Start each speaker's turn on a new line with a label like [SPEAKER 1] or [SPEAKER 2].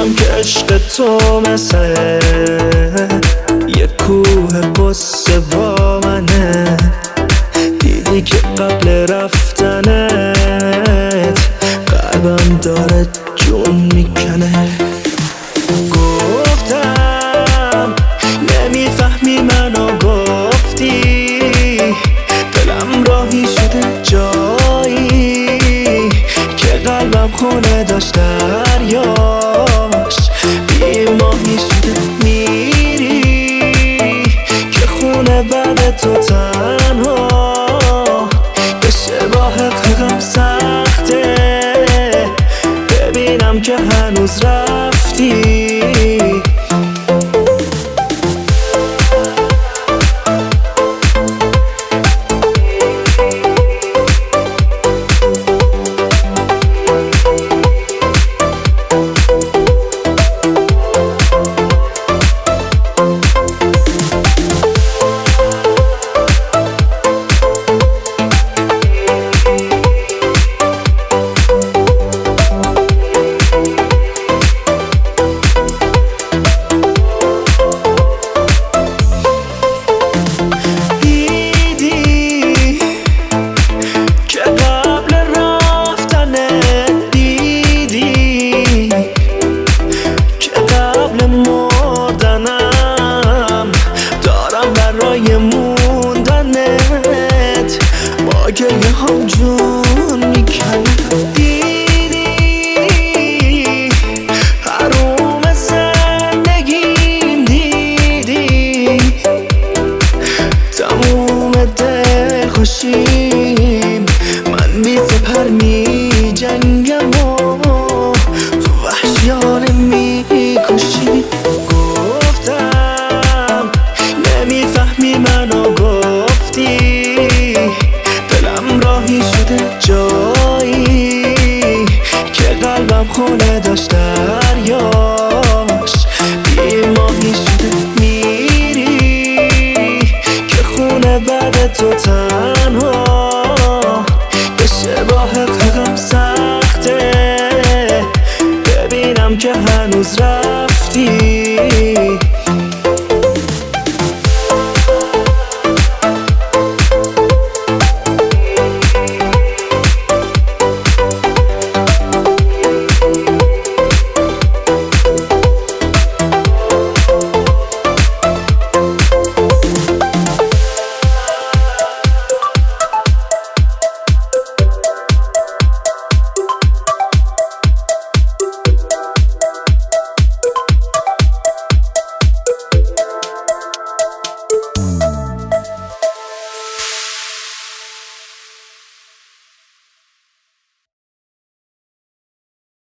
[SPEAKER 1] میدونم که عشق تو مثل یه کوه قصه با منه. دیدی که قبل رفتنت قلبم داره جون میکنه. گفتم نمیفهمی منو، گفتی دلم راهی شده جایی که قلبم خونه داشت دریاش. بی ماهی شده میری که خونه بعد تو تنها بشه. با حقیقم سخته ببینم که هنوز رفتی. برای موندنت با گریه هم جون میکنه. دیدی حروم زندگیم، دیدی تموم دل خوشیم من بی سپر